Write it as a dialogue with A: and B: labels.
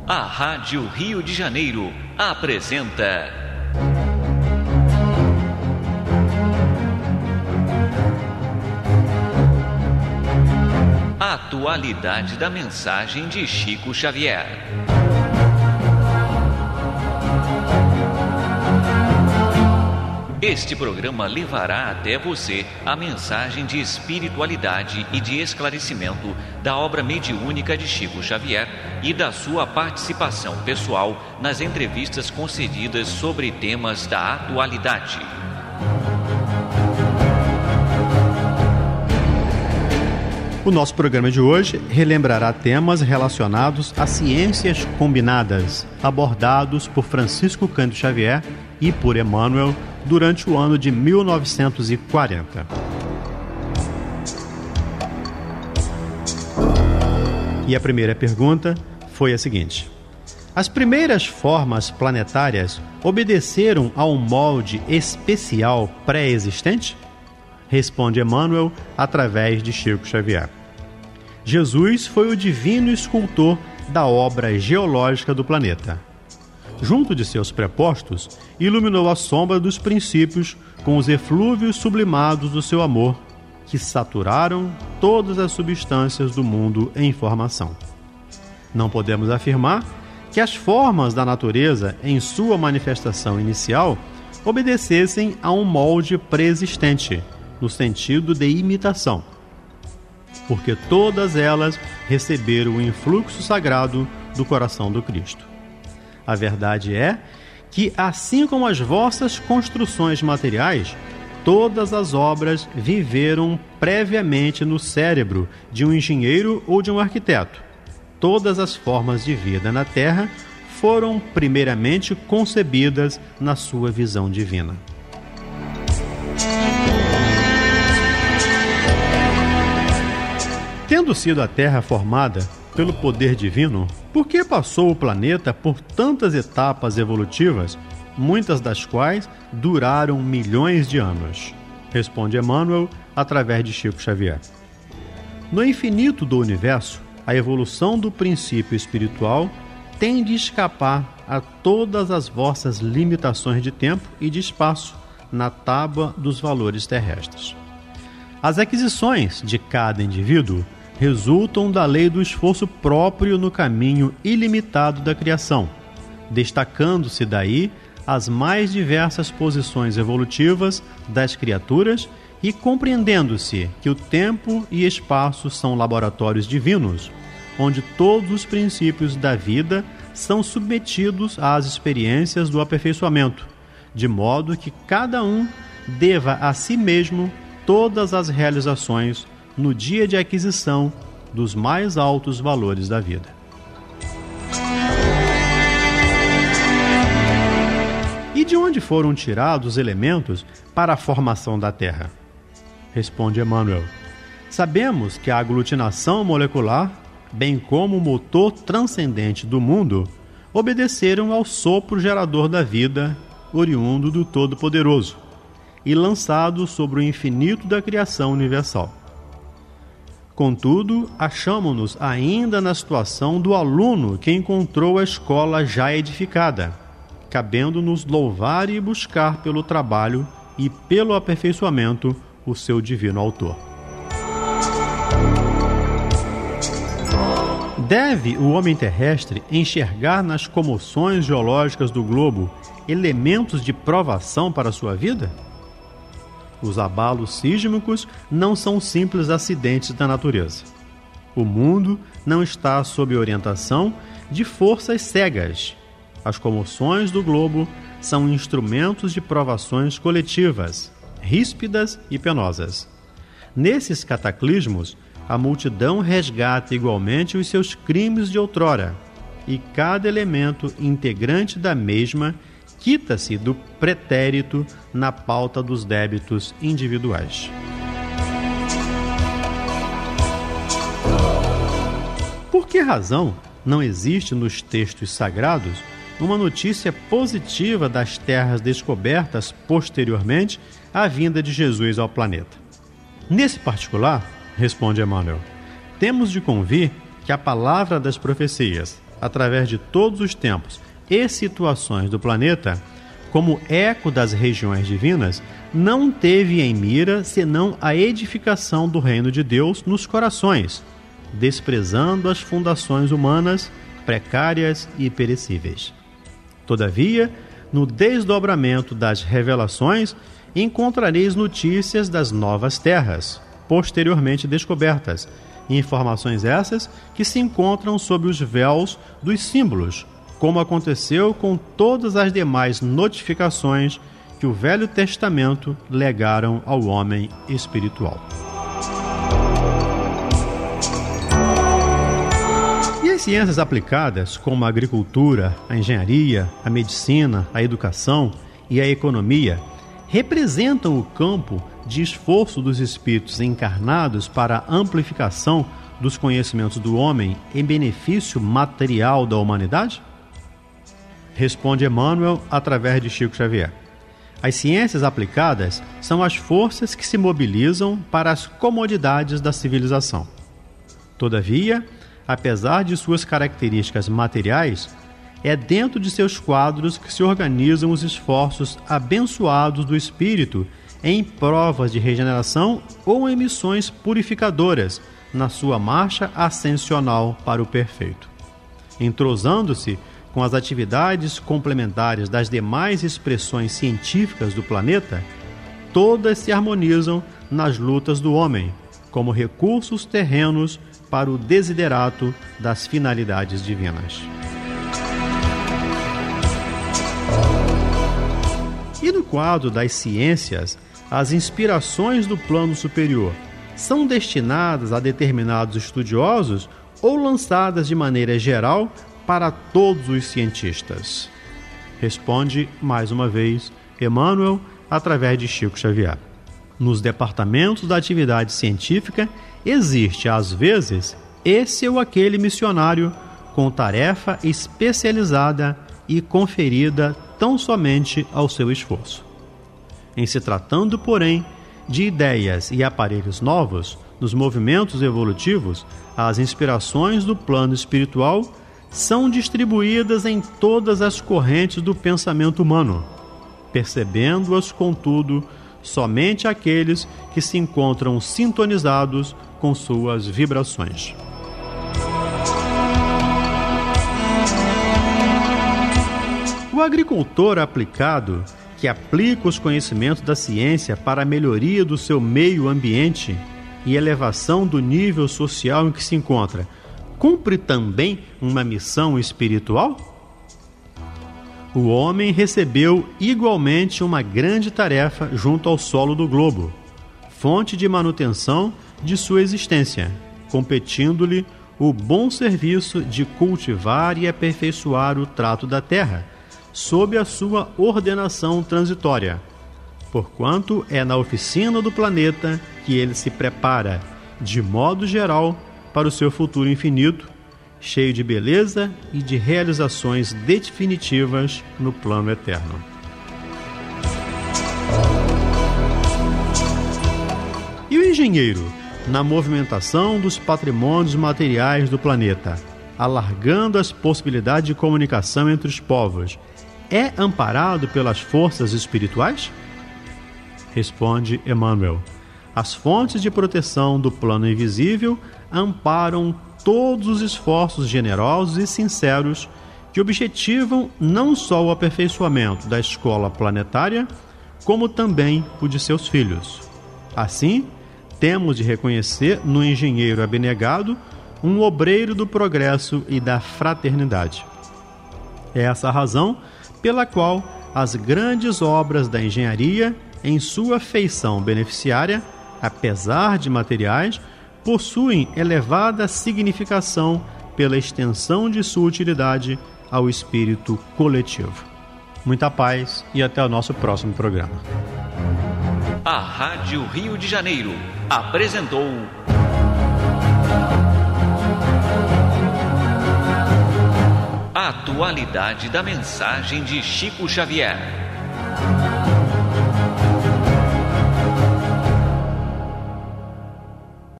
A: A Rádio Rio de Janeiro apresenta a atualidade da mensagem de Chico Xavier. Este programa levará até você a mensagem de espiritualidade e de esclarecimento da obra mediúnica de Chico Xavier e da sua participação pessoal nas entrevistas concedidas sobre temas da atualidade.
B: O nosso programa de hoje relembrará temas relacionados a ciências combinadas, abordados por Francisco Cândido Xavier e por Emmanuel durante o ano de 1940. E a primeira pergunta foi a seguinte: as primeiras formas planetárias obedeceram a um molde especial pré-existente? Responde Emmanuel através de Chico Xavier. Jesus foi o divino escultor da obra geológica do planeta. Junto de seus prepostos, iluminou a sombra dos princípios com os eflúvios sublimados do seu amor, que saturaram todas as substâncias do mundo em formação. Não podemos afirmar que as formas da natureza, em sua manifestação inicial, obedecessem a um molde pré-existente, no sentido de imitação, porque todas elas receberam o influxo sagrado do coração do Cristo. A verdade é que, assim como as vossas construções materiais, todas as obras viveram previamente no cérebro de um engenheiro ou de um arquiteto. Todas as formas de vida na Terra foram primeiramente concebidas na sua visão divina. Tendo sido a Terra formada pelo poder divino, por que passou o planeta por tantas etapas evolutivas, muitas das quais duraram milhões de anos? Responde Emmanuel através de Chico Xavier. No infinito do universo, a evolução do princípio espiritual tem de escapar a todas as vossas limitações de tempo e de espaço na tábua dos valores terrestres. As aquisições de cada indivíduo resultam da lei do esforço próprio no caminho ilimitado da criação, destacando-se daí as mais diversas posições evolutivas das criaturas e compreendendo-se que o tempo e espaço são laboratórios divinos, onde todos os princípios da vida são submetidos às experiências do aperfeiçoamento, de modo que cada um deva a si mesmo todas as realizações no dia de aquisição dos mais altos valores da vida. E de onde foram tirados os elementos para a formação da Terra? Responde Emmanuel. Sabemos que a aglutinação molecular, bem como o motor transcendente do mundo, obedeceram ao sopro gerador da vida, oriundo do Todo-Poderoso, e lançado sobre o infinito da criação universal. Contudo, achamo-nos ainda na situação do aluno que encontrou a escola já edificada, cabendo-nos louvar e buscar pelo trabalho e pelo aperfeiçoamento o seu divino autor. Deve o homem terrestre enxergar nas comoções geológicas do globo elementos de provação para a sua vida? Os abalos sísmicos não são simples acidentes da natureza. O mundo não está sob orientação de forças cegas. As comoções do globo são instrumentos de provações coletivas, ríspidas e penosas. Nesses cataclismos, a multidão resgata igualmente os seus crimes de outrora, e cada elemento integrante da mesma quita-se do pretérito na pauta dos débitos individuais. Por que razão não existe nos textos sagrados uma notícia positiva das terras descobertas posteriormente à vinda de Jesus ao planeta? Nesse particular, responde Emmanuel, temos de convir que a palavra das profecias, através de todos os tempos e situações do planeta, como eco das regiões divinas, não teve em mira senão a edificação do reino de Deus nos corações, desprezando as fundações humanas precárias e perecíveis. Todavia, no desdobramento das revelações, encontrareis notícias das novas terras, posteriormente descobertas, informações essas que se encontram sob os véus dos símbolos, como aconteceu com todas as demais notificações que o Velho Testamento legaram ao homem espiritual. E as ciências aplicadas, como a agricultura, a engenharia, a medicina, a educação e a economia, representam o campo de esforço dos espíritos encarnados para a amplificação dos conhecimentos do homem em benefício material da humanidade? Responde Emmanuel através de Chico Xavier. As ciências aplicadas são as forças que se mobilizam para as comodidades da civilização. Todavia, apesar de suas características materiais, é dentro de seus quadros que se organizam os esforços abençoados do espírito em provas de regeneração ou em missões purificadoras na sua marcha ascensional para o perfeito. Entrosando-se com as atividades complementares das demais expressões científicas do planeta, todas se harmonizam nas lutas do homem, como recursos terrenos para o desiderato das finalidades divinas. E no quadro das ciências, as inspirações do plano superior são destinadas a determinados estudiosos ou lançadas de maneira geral para todos os cientistas? Responde, mais uma vez, Emmanuel, através de Chico Xavier. Nos departamentos da atividade científica, existe, às vezes, esse ou aquele missionário com tarefa especializada e conferida tão somente ao seu esforço. Em se tratando, porém, de ideias e aparelhos novos, nos movimentos evolutivos, as inspirações do plano espiritual são distribuídas em todas as correntes do pensamento humano, percebendo-as, contudo, somente aqueles que se encontram sintonizados com suas vibrações. O agricultor aplicado, que aplica os conhecimentos da ciência para a melhoria do seu meio ambiente e elevação do nível social em que se encontra, cumpre também uma missão espiritual? O homem recebeu igualmente uma grande tarefa junto ao solo do globo, fonte de manutenção de sua existência, competindo-lhe o bom serviço de cultivar e aperfeiçoar o trato da terra, sob a sua ordenação transitória, porquanto é na oficina do planeta que ele se prepara, de modo geral, para o seu futuro infinito, cheio de beleza e de realizações definitivas no plano eterno. E o engenheiro, na movimentação dos patrimônios materiais do planeta, alargando as possibilidades de comunicação entre os povos, é amparado pelas forças espirituais? Responde Emmanuel. As fontes de proteção do plano invisível amparam todos os esforços generosos e sinceros que objetivam não só o aperfeiçoamento da escola planetária, como também o de seus filhos. Assim, temos de reconhecer no engenheiro abnegado um obreiro do progresso e da fraternidade. É essa a razão pela qual as grandes obras da engenharia, em sua feição beneficiária, apesar de materiais, possuem elevada significação pela extensão de sua utilidade ao espírito coletivo. Muita paz e até o nosso próximo programa.
A: A Rádio Rio de Janeiro apresentou a atualidade da mensagem de Chico Xavier.